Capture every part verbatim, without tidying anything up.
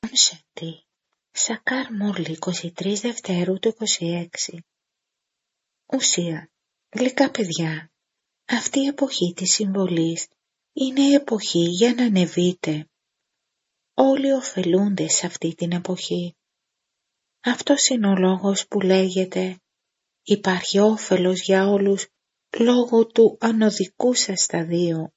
Σέντι, Σακάρ Μούρλη, είκοσι τρεις Δευτέρου του είκοσι έξι. Ουσία, γλυκά παιδιά, αυτή η εποχή της συμβολής είναι η εποχή για να ανεβείτε. Όλοι ωφελούνται σε αυτή την εποχή. Αυτός είναι ο λόγος που λέγεται υπάρχει όφελος για όλους λόγω του ανωδικού σας σταδίου.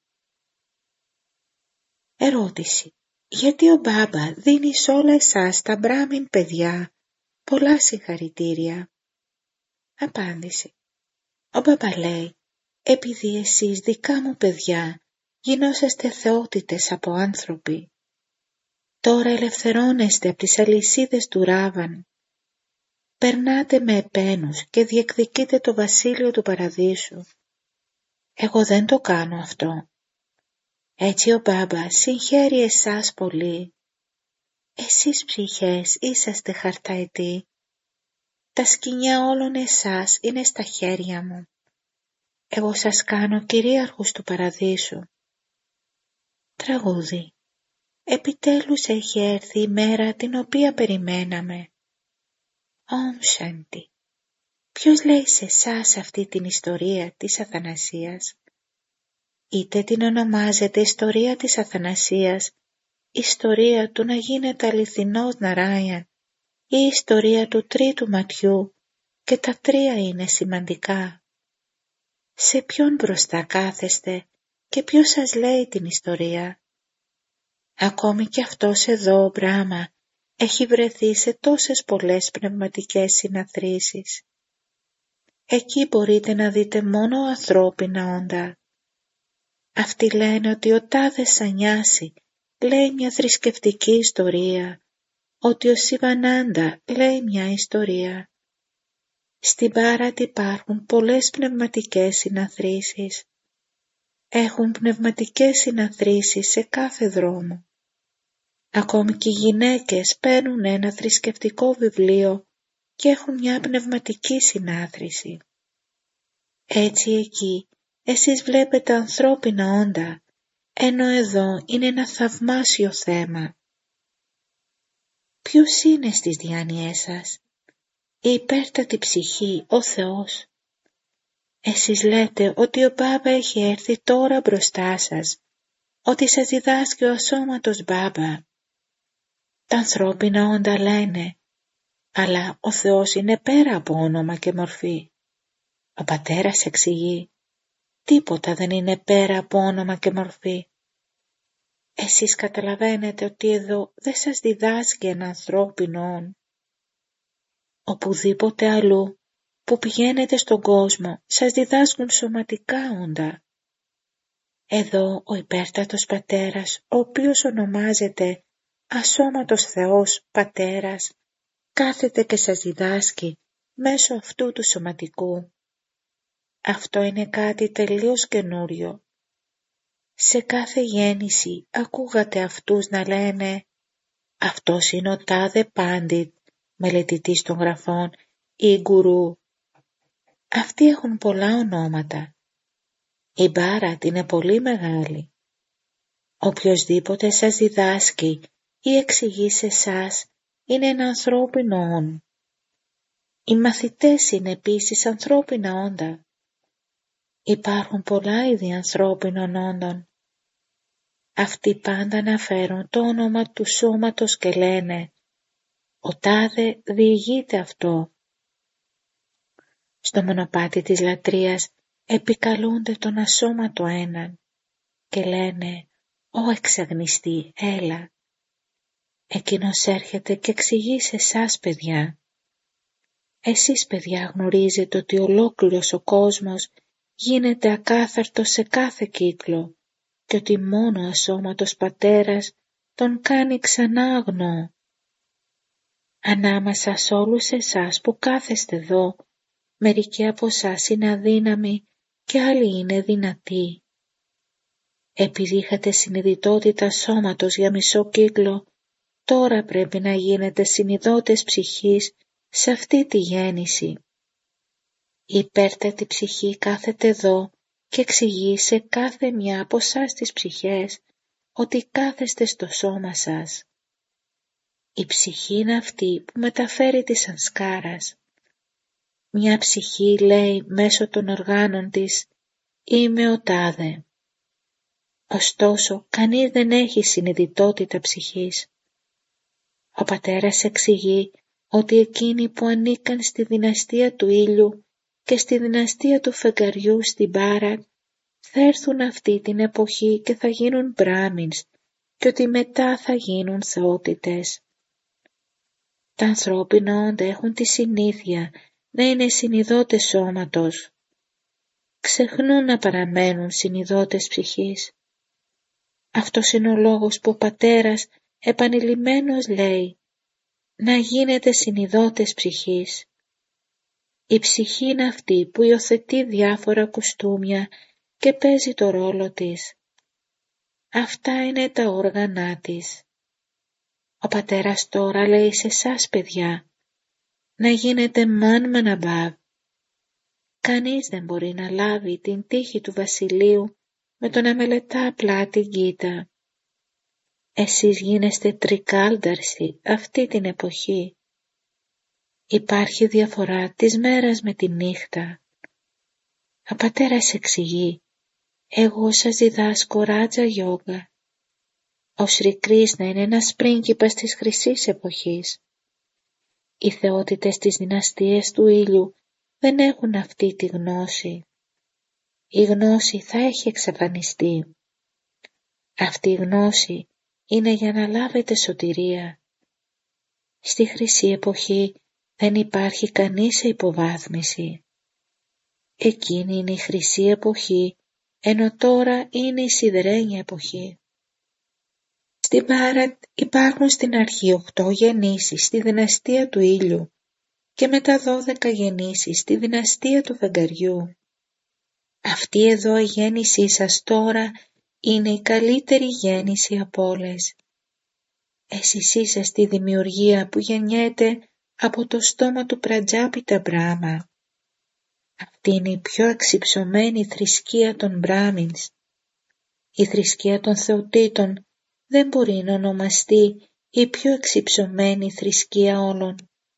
Ερώτηση. Γιατί ο Μπάμπα δίνει σε όλα εσάς τα μπράμιν παιδιά πολλά συγχαρητήρια? Απάντηση. Ο Μπάμπα λέει, επειδή εσείς δικά μου παιδιά γινόσαστε θεότητες από άνθρωποι, τώρα ελευθερώνεστε από τις αλυσίδες του Ράβαν, περνάτε με επένους και διεκδικείτε το βασίλειο του παραδείσου. Εγώ δεν το κάνω αυτό. Έτσι ο Μπάμπα συγχαίρει εσάς πολύ. Εσείς ψυχές είσαστε χαρταετοί. Τα σκοινιά όλων εσάς είναι στα χέρια μου. Εγώ σας κάνω κυρίαρχους του παραδείσου. Τραγούδι. Επιτέλους έχει έρθει η μέρα την οποία περιμέναμε. Ομ Σάντι. Ποιος λέει σε εσάς αυτή την ιστορία της Αθανασίας? Είτε την ονομάζετε ιστορία της Αθανασίας, ιστορία του να γίνεται αληθινός Ναράιαν ή ιστορία του τρίτου ματιού, και τα τρία είναι σημαντικά. Σε ποιον μπροστά κάθεστε και ποιος σας λέει την ιστορία? Ακόμη και αυτός εδώ ο Μπράμα έχει βρεθεί σε τόσες πολλές πνευματικές συναθρήσεις. Εκεί μπορείτε να δείτε μόνο ανθρώπινα όντα. Αυτοί λένε ότι ο τάδε Σανιάση λέει μια θρησκευτική ιστορία, ότι ο Σιβανάντα λέει μια ιστορία. Στην Πάρατη υπάρχουν πολλές πνευματικές συναθρήσεις. Έχουν πνευματικές συναθρήσεις σε κάθε δρόμο. Ακόμη και οι γυναίκες παίρνουν ένα θρησκευτικό βιβλίο και έχουν μια πνευματική συνάθρηση. Έτσι εκεί εσείς βλέπετε ανθρώπινα όντα, ενώ εδώ είναι ένα θαυμάσιο θέμα. Ποιος είναι στις διάνοιές σας? Η υπέρτατη ψυχή, ο Θεός. Εσείς λέτε ότι ο Μπάμπα έχει έρθει τώρα μπροστά σας, ότι σας διδάσκει ο ασώματος Μπάμπα. Τα ανθρώπινα όντα λένε, αλλά ο Θεός είναι πέρα από όνομα και μορφή. Ο Πατέρας εξηγεί, τίποτα δεν είναι πέρα από όνομα και μορφή. Εσείς καταλαβαίνετε ότι εδώ δεν σας διδάσκει ένα ανθρώπινο όν. Οπουδήποτε αλλού που πηγαίνετε στον κόσμο σας διδάσκουν σωματικά όντα. Εδώ ο υπέρτατος Πατέρας, ο οποίος ονομάζεται ασώματος Θεός Πατέρας, κάθεται και σας διδάσκει μέσω αυτού του σωματικού. Αυτό είναι κάτι τελείως καινούριο. Σε κάθε γέννηση ακούγατε αυτούς να λένε «Αυτός είναι ο τάδε Πάντιτ, μελετητής των γραφών ή γκουρού». Αυτοί έχουν πολλά ονόματα. Η Μπάρατ είναι πολύ μεγάλη. Οποιοσδήποτε σας διδάσκει ή εξηγεί σε εσάς είναι ένα ανθρώπινο όν. Οι μαθητές είναι επίσης ανθρώπινα όντα. Υπάρχουν πολλά είδη ανθρώπινων όντων. Αυτοί πάντα αναφέρουν το όνομα του σώματος και λένε «Ο τάδε διηγείται αυτό». Στο μονοπάτι της λατρείας επικαλούνται τον ασώματο έναν και λένε «Ω εξαγνιστή, έλα». Εκείνος έρχεται και εξηγεί σε εσάς παιδιά. Εσείς παιδιά γνωρίζετε ότι ολόκληρος ο κόσμος γίνεται ακάθαρτος σε κάθε κύκλο και ότι μόνο ο ασώματος Πατέρας τον κάνει ξανά αγνό. Ανάμεσα σε όλους εσάς που κάθεστε εδώ, μερικοί από εσάς είναι αδύναμοι και άλλοι είναι δυνατοί. Επειδή είχατε συνειδητότητα σώματος για μισό κύκλο, τώρα πρέπει να γίνετε συνειδότες ψυχής σε αυτή τη γέννηση. Η υπέρτατη ψυχή κάθεται εδώ και εξηγεί σε κάθε μια από εσάς τις ψυχές ότι κάθεστε στο σώμα σας. Η ψυχή είναι αυτή που μεταφέρει τη σανσκάρας. Μια ψυχή λέει μέσω των οργάνων της «Είμαι ο τάδε». Ωστόσο, κανείς δεν έχει συνειδητότητα ψυχής. Ο πατέρας εξηγεί ότι εκείνοι που ανήκαν στη δυναστεία του ήλιου και στη δυναστεία του φεγγαριού στην Μπάρα θα έρθουν αυτή την εποχή και θα γίνουν μπράμινς και ότι μετά θα γίνουν θεότητες. Τα ανθρώπινα όντα έχουν τη συνήθεια να είναι συνειδώτες σώματος. Ξεχνούν να παραμένουν συνειδώτες ψυχής. Αυτός είναι ο λόγος που ο πατέρας επανειλημμένος λέει να γίνετε συνειδώτες ψυχής. Η ψυχή είναι αυτή που υιοθετεί διάφορα κουστούμια και παίζει το ρόλο της. Αυτά είναι τα όργανά της. Ο πατέρας τώρα λέει σε εσάς παιδιά να γίνετε μαν μαναμπάβ. Κανείς δεν μπορεί να λάβει την τύχη του βασιλείου με το να μελετά απλά την Γκίτα. Εσείς γίνεστε τρικάλνταρσοι αυτή την εποχή. Υπάρχει διαφορά της μέρας με τη νύχτα. Ο πατέρας εξηγεί «Εγώ σας διδάσκω Ράτζα Γιόγκα». Ο Σρι Κρίσνα είναι ένας πρίγκιπας της χρυσής εποχής. Οι θεότητες της δυναστείας του ήλιου δεν έχουν αυτή τη γνώση. Η γνώση θα έχει εξαφανιστεί. Αυτή η γνώση είναι για να λάβετε σωτηρία. Στη χρυσή εποχή δεν υπάρχει κανείς σε υποβάθμιση. Εκείνη είναι η χρυσή εποχή, ενώ τώρα είναι η σιδερένια εποχή. Στην Μπάρατ υπάρχουν στην αρχή οκτώ γεννήσεις στη δυναστεία του ήλιου και μετά δώδεκα γεννήσεις στη δυναστεία του φεγγαριού. Αυτή εδώ η γέννησή σας τώρα είναι η καλύτερη γέννηση από όλες. Εσείς είσαστε η δημιουργία που γεννιέται από το στόμα του Πρατζάπιτα Μπράμα. Αυτή είναι η πιο εξυψωμένη θρησκεία των Μπράμινς. Η θρησκεία των θεοτήτων δεν μπορεί να ονομαστεί η πιο εξυψωμένη θρησκεία όλων.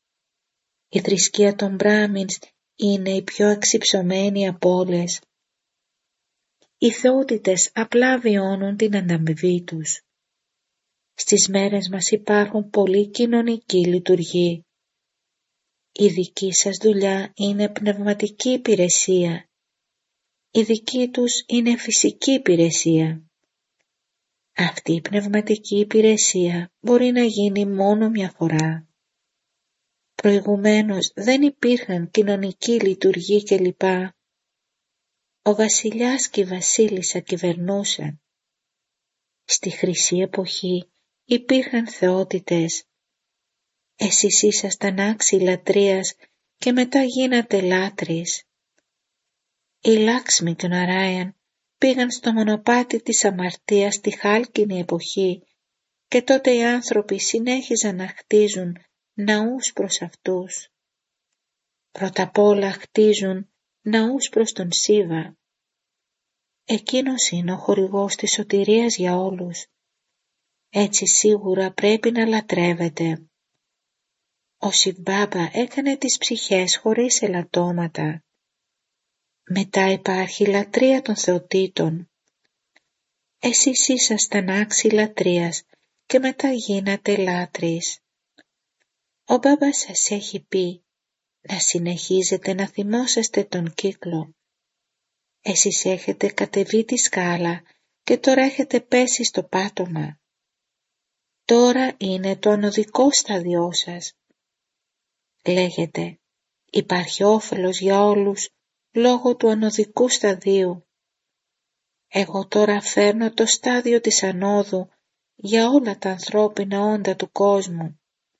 Η θρησκεία των Μπράμινς είναι η πιο εξυψωμένη από όλες. Οι θεότητες απλά βιώνουν την ανταμοιβή τους. Στις μέρες μας υπάρχουν πολλοί κοινωνικοί λειτουργοί. Η δική σας δουλειά είναι πνευματική υπηρεσία. Η δική τους είναι φυσική υπηρεσία. Αυτή η πνευματική υπηρεσία μπορεί να γίνει μόνο μια φορά. Προηγουμένως δεν υπήρχαν κοινωνικοί λειτουργοί κλπ. Ο βασιλιάς και η βασίλισσα κυβερνούσαν. Στη χρυσή εποχή υπήρχαν θεότητες. Εσείς ήσασταν άξιοι λατρείας και μετά γίνατε λάτρεις. Οι Λάξμι και ο Ναράιαν πήγαν στο μονοπάτι της αμαρτίας στη χάλκινη εποχή και τότε οι άνθρωποι συνέχιζαν να χτίζουν ναούς προς αυτούς. Πρώτα απ' όλα χτίζουν ναούς προς τον Σίβα. Εκείνος είναι ο χορηγός της σωτηρίας για όλους. Έτσι σίγουρα πρέπει να λατρεύετε. Ο Σιβ-Μπάμπα έκανε τις ψυχές χωρίς ελαττώματα. Μετά υπάρχει η λατρεία των θεοτήτων. Εσείς ήσασταν άξιοι λατρείας και μετά γίνατε λάτρεις. Ο Μπάμπας σας έχει πει να συνεχίζετε να θυμόσαστε τον κύκλο. Εσείς έχετε κατεβεί τη σκάλα και τώρα έχετε πέσει στο πάτωμα. Τώρα είναι το ανωδικό στάδιό σας. Λέγεται, υπάρχει όφελος για όλους λόγω του ανωδικού σταδίου. Εγώ τώρα φέρνω το στάδιο της ανόδου για όλα τα ανθρώπινα όντα του κόσμου.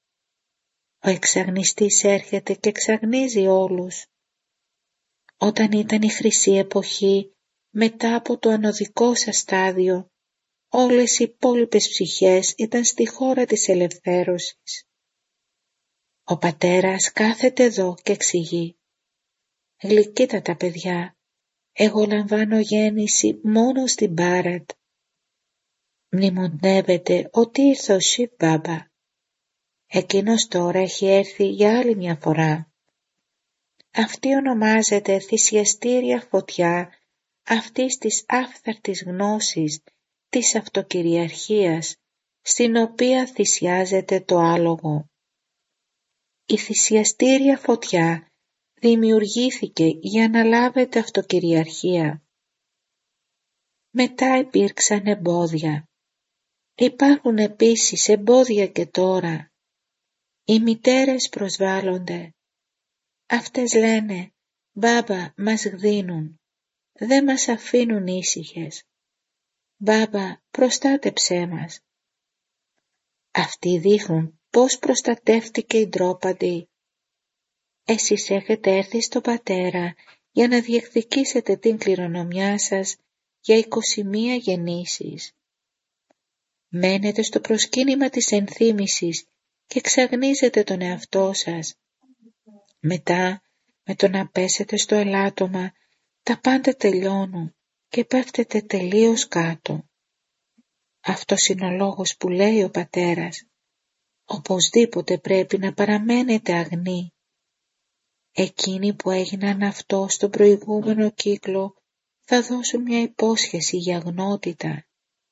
Ο εξαγνιστής έρχεται και εξαγνίζει όλους. Όταν ήταν η χρυσή εποχή, μετά από το ανωδικό σας στάδιο, όλες οι υπόλοιπες ψυχές ήταν στη χώρα της ελευθέρωσης. Ο πατέρας κάθεται εδώ και εξηγεί. Γλυκύτατα παιδιά, εγώ λαμβάνω γέννηση μόνο στην Μπάρατ. Μνημονεύετε ότι ήρθε ο Σιβ-Μπάμπα. Εκείνος τώρα έχει έρθει για άλλη μια φορά. Αυτή ονομάζεται θυσιαστήρια φωτιά αυτής της άφθαρτης γνώσης της αυτοκυριαρχίας, στην οποία θυσιάζεται το άλογο. Η θυσιαστήρια φωτιά δημιουργήθηκε για να λάβετε αυτοκυριαρχία. Μετά υπήρξαν εμπόδια. Υπάρχουν επίσης εμπόδια και τώρα. Οι μητέρες προσβάλλονται. Αυτές λένε «Μπάμπα, μας γδίνουν, δεν μας αφήνουν ήσυχες. Μπάμπα, προστάτεψέ μας». Αυτοί δείχνουν πώς προστατεύτηκε η ντρόπαντη. Εσείς έχετε έρθει στο πατέρα για να διεκδικήσετε την κληρονομιά σας για είκοσι μία γεννήσεις. Μένετε στο προσκύνημα της ενθύμησης και ξαγνίζετε τον εαυτό σας. Μετά, με το να πέσετε στο ελάττωμα, τα πάντα τελειώνουν και πέφτετε τελείως κάτω. Αυτός είναι ο λόγος που λέει ο πατέρας. Οπωσδήποτε πρέπει να παραμένετε αγνοί. Εκείνοι που έγιναν αυτό στον προηγούμενο κύκλο θα δώσουν μια υπόσχεση για αγνότητα.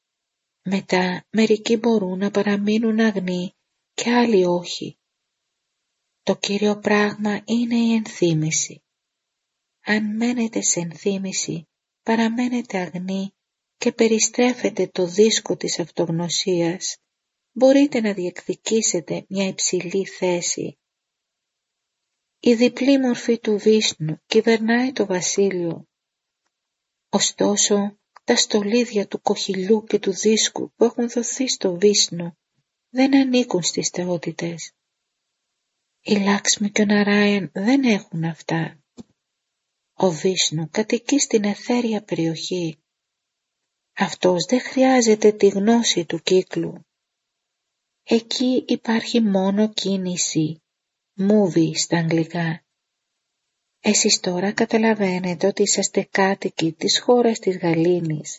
Μετά μερικοί μπορούν να παραμείνουν αγνοί και άλλοι όχι. Το κύριο πράγμα είναι η ενθύμηση. Αν μένετε σε ενθύμηση, παραμένετε αγνοί και περιστρέφετε το δίσκο της αυτογνωσίας, μπορείτε να διεκδικήσετε μια υψηλή θέση. Η διπλή μορφή του Βίσνου κυβερνάει το βασίλειο. Ωστόσο, τα στολίδια του κοχυλιού και του δίσκου που έχουν δοθεί στο Βίσνου δεν ανήκουν στις θεότητες. Η Λάξμη και ο Ναράιαν δεν έχουν αυτά. Ο Βίσνου κατοικεί στην αιθέρια περιοχή. Αυτός δεν χρειάζεται τη γνώση του κύκλου. Εκεί υπάρχει μόνο κίνηση, movie στα αγγλικά. Εσείς τώρα καταλαβαίνετε ότι είσαστε κάτοικοι της χώρας της γαλήνης.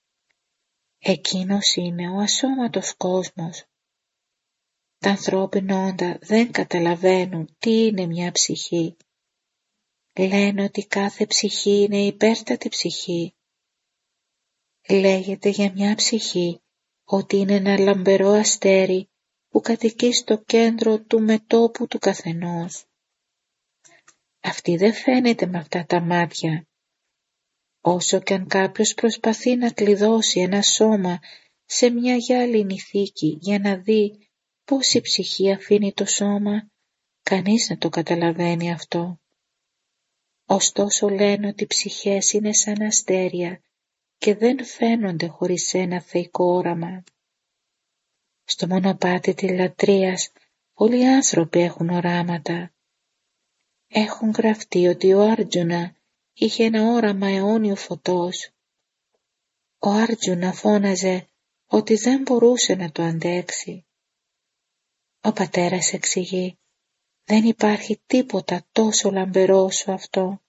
Εκείνος είναι ο ασώματος κόσμος. Τα ανθρώπινα όντα δεν καταλαβαίνουν τι είναι μια ψυχή. Λένε ότι κάθε ψυχή είναι υπέρτατη ψυχή. Λέγεται για μια ψυχή ότι είναι ένα λαμπερό αστέρι που κατοικεί στο κέντρο του μετώπου του καθενός. Αυτή δεν φαίνεται με αυτά τα μάτια. Όσο και αν κάποιος προσπαθεί να κλειδώσει ένα σώμα σε μια γυάλινη θήκη για να δει πώς η ψυχή αφήνει το σώμα, κανείς δεν το καταλαβαίνει αυτό. Ωστόσο λένε ότι οι ψυχές είναι σαν αστέρια και δεν φαίνονται χωρίς ένα θεϊκό όραμα. Στο μονοπάτι της λατρείας πολλοί άνθρωποι έχουν οράματα. Έχουν γραφτεί ότι ο Άρτζουνα είχε ένα όραμα αιώνιου φωτός. Ο Άρτζουνα φώναζε ότι δεν μπορούσε να το αντέξει. Ο πατέρας εξηγεί, δεν υπάρχει τίποτα τόσο λαμπερό όσο αυτό.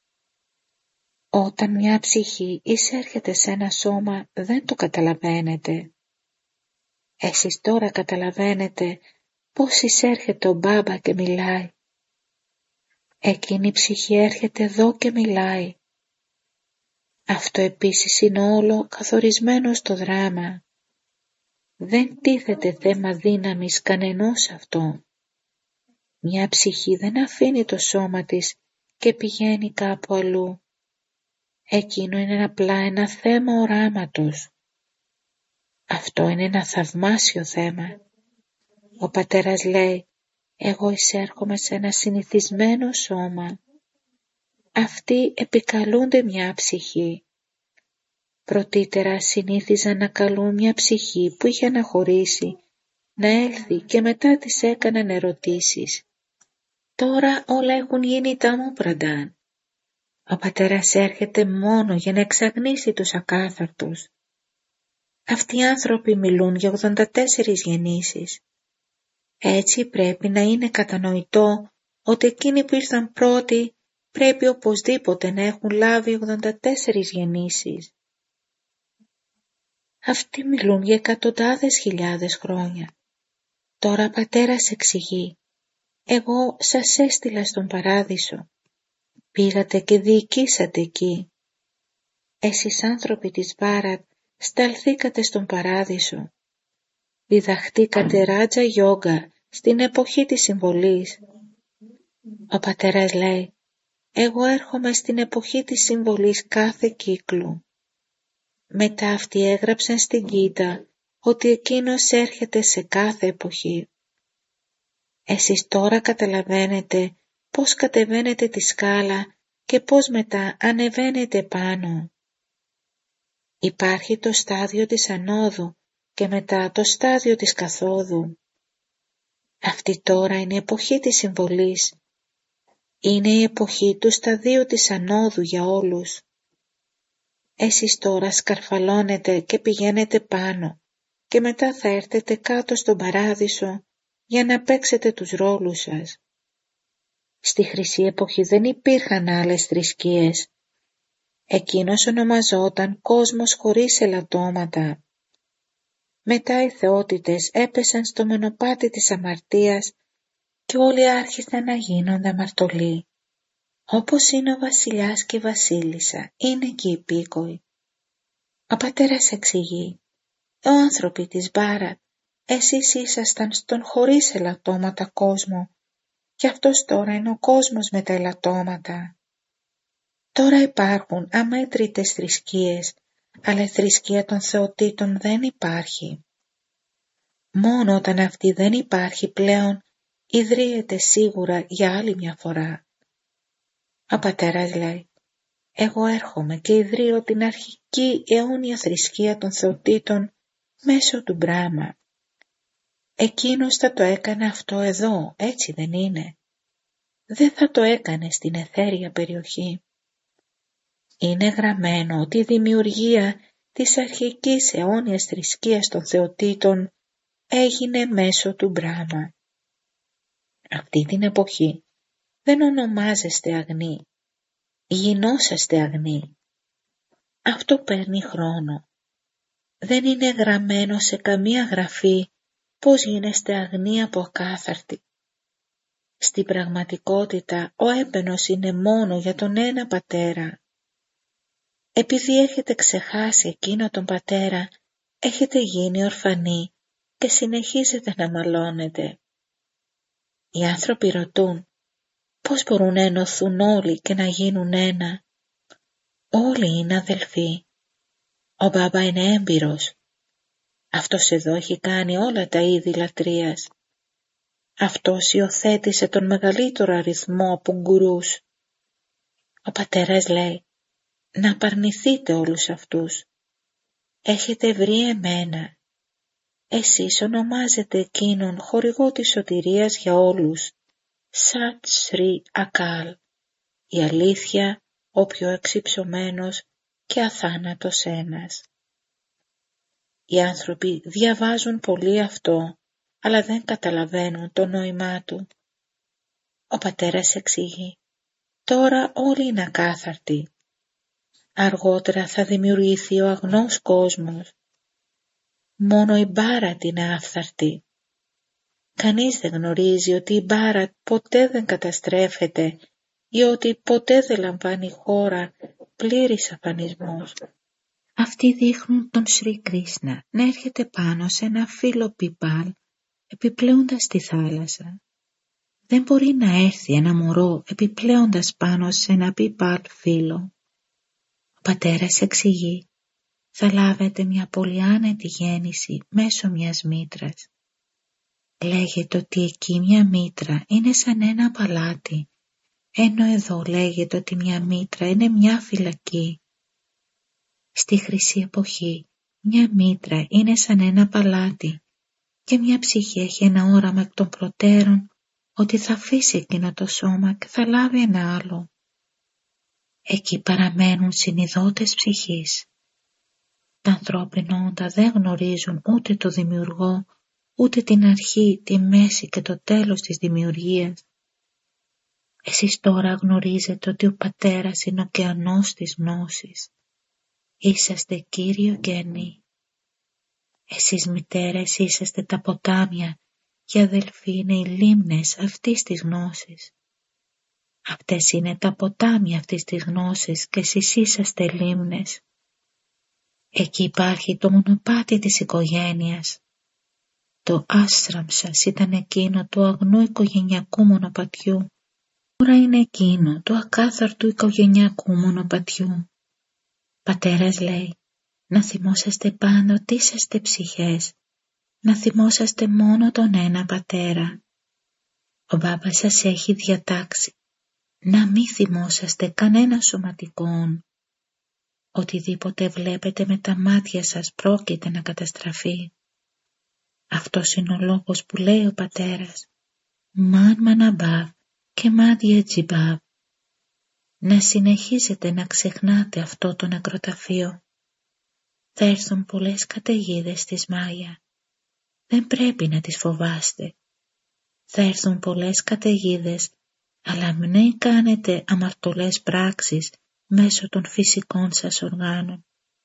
Όταν μια ψυχή εισέρχεται σε ένα σώμα δεν το καταλαβαίνετε. Εσείς τώρα καταλαβαίνετε πώς εισέρχεται ο Μπάμπα και μιλάει. Εκείνη η ψυχή έρχεται εδώ και μιλάει. Αυτό επίσης είναι όλο καθορισμένο στο δράμα. Δεν τίθεται θέμα δύναμης κανενός αυτό. Μια ψυχή δεν αφήνει το σώμα της και πηγαίνει κάπου αλλού. Εκείνο είναι απλά ένα θέμα οράματος. Αυτό είναι ένα θαυμάσιο θέμα. Ο πατέρας λέει, εγώ εισέρχομαι σε ένα συνηθισμένο σώμα. Αυτοί επικαλούνται μια ψυχή. Πρωτήτερα συνήθιζαν να καλούν μια ψυχή που είχε αναχωρήσει, να έλθει και μετά της έκαναν ερωτήσεις. Τώρα όλα έχουν γίνει ταμόπρανταν. Ο πατέρας έρχεται μόνο για να εξαγνίσει τους ακάθαρτους. Αυτοί οι άνθρωποι μιλούν για ογδόντα τέσσερις γεννήσεις. Έτσι πρέπει να είναι κατανοητό ότι εκείνοι που ήρθαν πρώτοι πρέπει οπωσδήποτε να έχουν λάβει ογδόντα τέσσερις γεννήσεις. Αυτοί μιλούν για εκατοντάδες χιλιάδες χρόνια. Τώρα πατέρας εξηγεί, εγώ σας έστειλα στον παράδεισο. Πήγατε και διοικήσατε εκεί. Εσείς άνθρωποι της Μπάρατ σταλθήκατε στον παράδεισο. Διδαχτήκατε ράτζα γιόγκα στην εποχή της συμβολής. Ο πατέρας λέει, εγώ έρχομαι στην εποχή της συμβολής κάθε κύκλου. Μετά αυτοί έγραψαν στην Γκίτα ότι εκείνος έρχεται σε κάθε εποχή. Εσείς τώρα καταλαβαίνετε πώς κατεβαίνετε τη σκάλα και πώς μετά ανεβαίνετε πάνω. Υπάρχει το στάδιο της ανόδου και μετά το στάδιο της καθόδου. Αυτή τώρα είναι η εποχή της συμβολής. Είναι η εποχή του σταδίου της ανόδου για όλους. Εσείς τώρα σκαρφαλώνετε και πηγαίνετε πάνω και μετά θα έρθετε κάτω στον παράδεισο για να παίξετε τους ρόλους σας. Στη χρυσή εποχή δεν υπήρχαν άλλες θρησκείες. Εκείνος ονομαζόταν κόσμος χωρίς ελαττώματα. Μετά οι θεότητες έπεσαν στο μονοπάτι της αμαρτίας και όλοι άρχισαν να γίνονται αμαρτωλοί. Όπως είναι ο βασιλιάς και η βασίλισσα, είναι και οι υπήκοοι. Ο πατέρας εξηγεί, ο άνθρωποι της Μπάρατ, εσείς ήσασταν στον χωρίς ελαττώματα κόσμο και αυτός τώρα είναι ο κόσμος με τα ελαττώματα. Τώρα υπάρχουν αμέτρητες θρησκείες, αλλά η θρησκεία των θεοτήτων δεν υπάρχει. Μόνο όταν αυτή δεν υπάρχει πλέον, ιδρύεται σίγουρα για άλλη μια φορά. Ο πατέρας λέει, εγώ έρχομαι και ιδρύω την αρχική αιώνια θρησκεία των θεοτήτων μέσω του Μπράμα. Εκείνος θα το έκανε αυτό εδώ, έτσι δεν είναι? Δεν θα το έκανε στην αιθέρια περιοχή. Είναι γραμμένο ότι η δημιουργία της αρχικής αιώνιας θρησκείας των θεοτήτων έγινε μέσω του Μπράμα. Αυτή την εποχή δεν ονομάζεστε αγνοί, γινόσαστε αγνοί. Αυτό παίρνει χρόνο. Δεν είναι γραμμένο σε καμία γραφή πώς γίνεστε αγνοί από ακάθαρτοι. Στην πραγματικότητα ο έπαινος είναι μόνο για τον ένα πατέρα. Επειδή έχετε ξεχάσει εκείνο τον πατέρα, έχετε γίνει ορφανοί και συνεχίζετε να μαλώνετε. Οι άνθρωποι ρωτούν, πώς μπορούν να ενωθούν όλοι και να γίνουν ένα? Όλοι είναι αδελφοί. Ο Μπάμπα είναι έμπειρος. Αυτός εδώ έχει κάνει όλα τα είδη λατρείας. Αυτός υιοθέτησε τον μεγαλύτερο αριθμό από γκουρούς. Ο πατέρας λέει, να απαρνηθείτε όλους αυτούς. Έχετε βρει εμένα. Εσείς ονομάζετε εκείνον χορηγό της σωτηρίας για όλους. Σατ Σρι Ακάλ, η αλήθεια, ο πιο εξυψωμένος και αθάνατος ένας. Οι άνθρωποι διαβάζουν πολύ αυτό, αλλά δεν καταλαβαίνουν το νόημά του. Ο πατέρας εξηγεί, τώρα όλοι είναι ακάθαρτοι. Αργότερα θα δημιουργηθεί ο αγνός κόσμος. Μόνο η Μπάρατ είναι άφθαρτη. Κανείς δεν γνωρίζει ότι η Μπάρατ ποτέ δεν καταστρέφεται ή ότι ποτέ δεν λαμβάνει χώρα πλήρης αφανισμός. Αυτοί δείχνουν τον Σρι Κρίσνα να έρχεται πάνω σε ένα φύλλο πιπάλ επιπλέοντας τη θάλασσα. Δεν μπορεί να έρθει ένα μωρό επιπλέοντας πάνω σε ένα πιπάλ φύλλο. Ο πατέρας εξηγεί, θα λάβετε μια πολύ άνετη γέννηση μέσω μιας μήτρας. Λέγεται ότι εκεί μια μήτρα είναι σαν ένα παλάτι, ενώ εδώ λέγεται ότι μια μήτρα είναι μια φυλακή. Στη χρυσή εποχή μια μήτρα είναι σαν ένα παλάτι και μια ψυχή έχει ένα όραμα εκ των προτέρων ότι θα αφήσει εκείνο το σώμα και θα λάβει ένα άλλο. Εκεί παραμένουν συνειδώτες ψυχής. Τα ανθρώπινα όντα δεν γνωρίζουν ούτε το δημιουργό, ούτε την αρχή, τη μέση και το τέλος της δημιουργίας. Εσείς τώρα γνωρίζετε ότι ο πατέρας είναι ο ωκεανός της γνώσης. Είσαστε Κύριο γέννη. Εσείς μητέρες είσαστε τα ποτάμια και αδελφοί είναι οι λίμνες αυτής της γνώσης. Αυτές είναι τα ποτάμια αυτής της γνώσης και εσείς είσαστε λίμνες. Εκεί υπάρχει το μονοπάτι της οικογένειας. Το άστραμ σας ήταν εκείνο του αγνού οικογενειακού μονοπατιού. Τώρα είναι εκείνο του ακάθαρτου οικογενειακού μονοπατιού. Πατέρας λέει, να θυμόσαστε πάντα ότι είσαστε ψυχές, να θυμόσαστε μόνο τον ένα πατέρα. Ο Μπάμπας σας έχει διατάξει να μη θυμόσαστε κανένα σωματικόν. Οτιδήποτε βλέπετε με τα μάτια σας πρόκειται να καταστραφεί. Αυτός είναι ο λόγος που λέει ο πατέρας «Μαν μαναμπάβ και μαν διετζιμπάβ». Να συνεχίζετε να ξεχνάτε αυτό το νεκροταφείο. Θα έρθουν πολλές καταιγίδες της Μάγια. Δεν πρέπει να τις φοβάστε. Θα έρθουν πολλές καταιγίδες, αλλά μην κάνετε αμαρτωλές πράξεις μέσω των φυσικών σας οργάνων.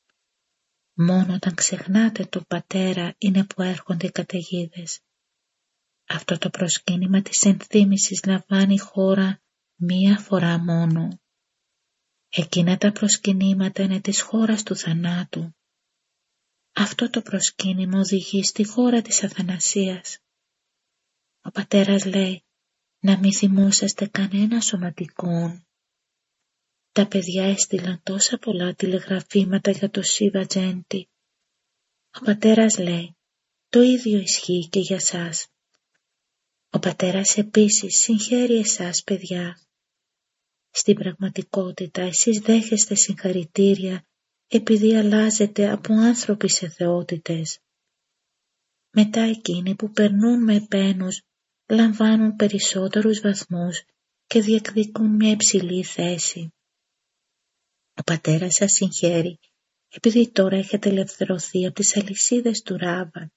Μόνο όταν ξεχνάτε τον πατέρα είναι που έρχονται οι καταιγίδες. Αυτό το προσκύνημα της ενθύμησης λαμβάνει χώρα μία φορά μόνο. Εκείνα τα προσκυνήματα είναι της χώρας του θανάτου. Αυτό το προσκύνημα οδηγεί στη χώρα της αθανασίας. Ο πατέρας λέει να μην θυμόσαστε κανένα σωματικόν. Τα παιδιά έστειλαν τόσα πολλά τηλεγραφήματα για το Σίβα Τζέντι. Ο πατέρας λέει το ίδιο ισχύει και για σας. Ο πατέρας επίσης συγχαίρει εσάς παιδιά. Στην πραγματικότητα εσείς δέχεστε συγχαρητήρια επειδή αλλάζετε από άνθρωποι σε θεότητες. Μετά εκείνοι που περνούν με επένους λαμβάνουν περισσότερους βαθμούς και διεκδικούν μια υψηλή θέση. Ο πατέρας σας συγχαίρει επειδή τώρα έχετε ελευθερωθεί από τις αλυσίδες του Ράβαν.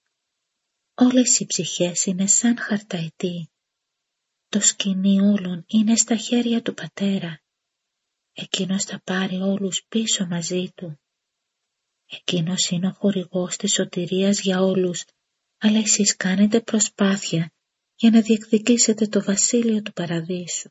Όλες οι ψυχές είναι σαν χαρταετή. Το σκηνή όλων είναι στα χέρια του πατέρα. Εκείνος θα πάρει όλους πίσω μαζί του. Εκείνος είναι ο χορηγός της σωτηρίας για όλους, αλλά εσείς κάνετε προσπάθεια για να διεκδικήσετε το βασίλειο του παραδείσου.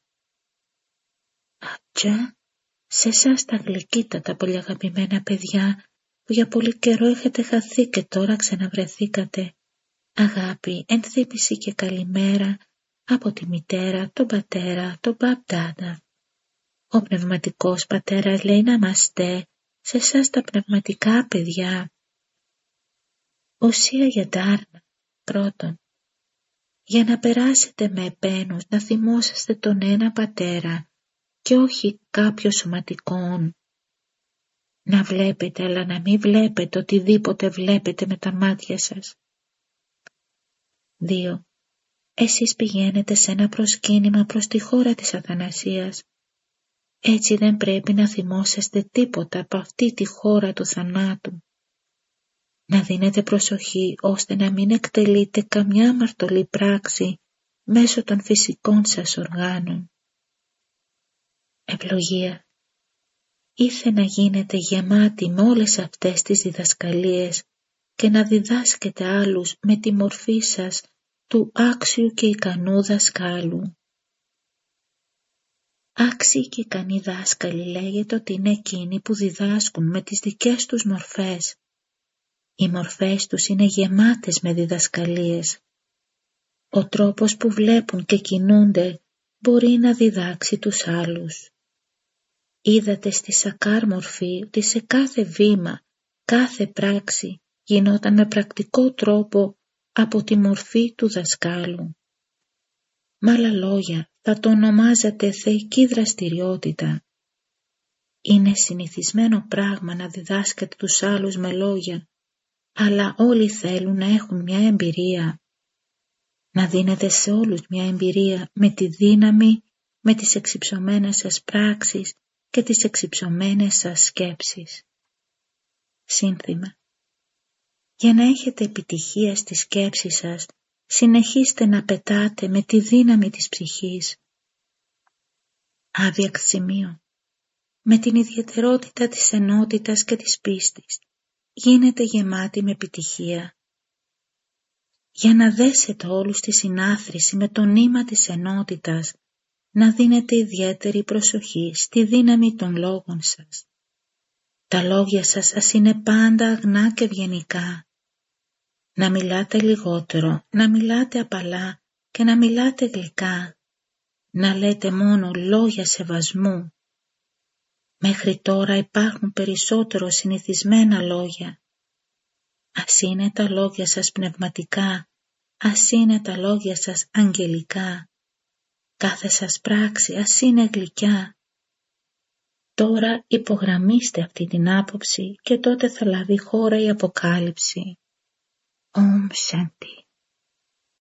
Ατζά, σε εσάς τα γλυκύτατα πολύ αγαπημένα παιδιά που για πολύ καιρό έχετε χαθεί και τώρα ξαναβρεθήκατε. Αγάπη, ενθύμηση και καλημέρα από τη μητέρα, τον πατέρα, τον μπαμπτάντα. Ο πνευματικός πατέρας λέει να είμαστε σε εσάς τα πνευματικά παιδιά. Ουσία για ντάρμα. Πρώτον, για να περάσετε με επένους να θυμόσαστε τον ένα πατέρα και όχι κάποιο σωματικόν. Να βλέπετε αλλά να μην βλέπετε οτιδήποτε βλέπετε με τα μάτια σας. Δύο. Εσείς πηγαίνετε σε ένα προσκύνημα προς τη χώρα της αθανασίας. Έτσι δεν πρέπει να θυμόσαστε τίποτα από αυτή τη χώρα του θανάτου. Να δίνετε προσοχή ώστε να μην εκτελείτε καμιά αμαρτωλή πράξη μέσω των φυσικών σας οργάνων. Ευλογία. Ήθε να γίνετε γεμάτοι με όλες αυτές τις διδασκαλίες και να διδάσκετε άλλους με τη μορφή σας του άξιου και ικανού δασκάλου. Άξιοι και ικανοί δάσκαλοι λέγεται ότι είναι εκείνοι που διδάσκουν με τις δικές τους μορφές. Οι μορφές τους είναι γεμάτες με διδασκαλίες. Ο τρόπος που βλέπουν και κινούνται μπορεί να διδάξει τους άλλους. Είδατε στη σακάρ μορφή ότι σε κάθε βήμα, κάθε πράξη γινόταν με πρακτικό τρόπο από τη μορφή του δασκάλου. Με άλλα λόγια, θα το ονομάζατε θεϊκή δραστηριότητα. Είναι συνηθισμένο πράγμα να διδάσκετε τους άλλους με λόγια, αλλά όλοι θέλουν να έχουν μια εμπειρία. Να δίνετε σε όλους μια εμπειρία με τη δύναμη, με τις εξυψωμένες σας πράξεις και τις εξυψωμένες σας σκέψεις. Σύνθημα. Για να έχετε επιτυχία στη σκέψη σας, συνεχίστε να πετάτε με τη δύναμη της ψυχής. Άδεια σημείο. Με την ιδιαιτερότητα της ενότητας και της πίστης, γίνετε γεμάτοι με επιτυχία. για να δέσετε όλους στη συνάθρηση με το νήμα της ενότητας, να δίνετε ιδιαίτερη προσοχή στη δύναμη των λόγων σας. Τα λόγια σας ας είναι πάντα αγνά και ευγενικά. Να μιλάτε λιγότερο, να μιλάτε απαλά και να μιλάτε γλυκά. Να λέτε μόνο λόγια σεβασμού. Μέχρι τώρα υπάρχουν περισσότερο συνηθισμένα λόγια. Ας είναι τα λόγια σας πνευματικά, ας είναι τα λόγια σας αγγελικά. Κάθε σας πράξη ας είναι γλυκιά. Τώρα υπογραμμίστε αυτή την άποψη και τότε θα λάβει χώρα η αποκάλυψη. Om Shanti.